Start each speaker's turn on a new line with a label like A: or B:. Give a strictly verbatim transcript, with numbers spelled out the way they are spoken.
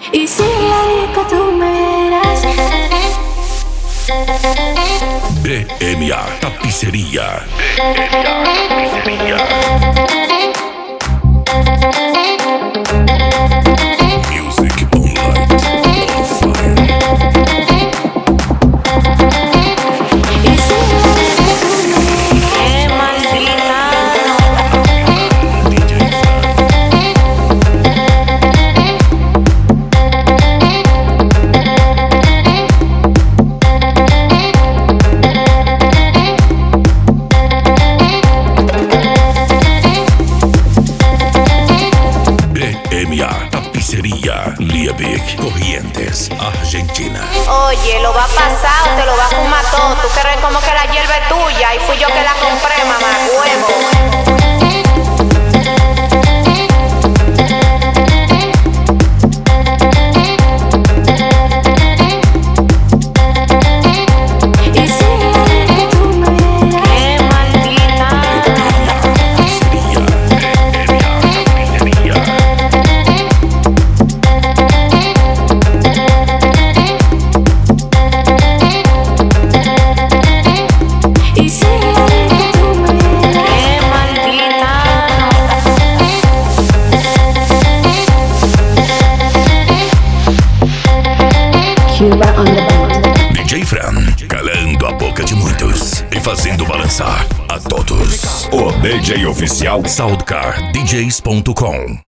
A: Y si en la disco tú me vieras.
B: B M A Tapicería. B M A Tapicería. Music Online on fire.
A: Y si en la disco tú me vieras. Qué maldita.
B: D J B M A Tapicería. Liebig, Corrientes, Argentina.
C: Oye, lo va a pasar o te lo va a fumar todo. Tú crees como que la hierba es tuya y fui yo que la compré, mamá, huevo.
A: Y si en la disco tú me vieras.
C: Qué maldita.
B: Tapicería. B M A Tapicería.
A: Y si en la disco tú me vieras.
C: Qué maldita.
D: Cuba on the beat.
B: D J Fran, calando a boca de muitos e fazendo balançar a todos. O D J oficial Soundcar D Js ponto com.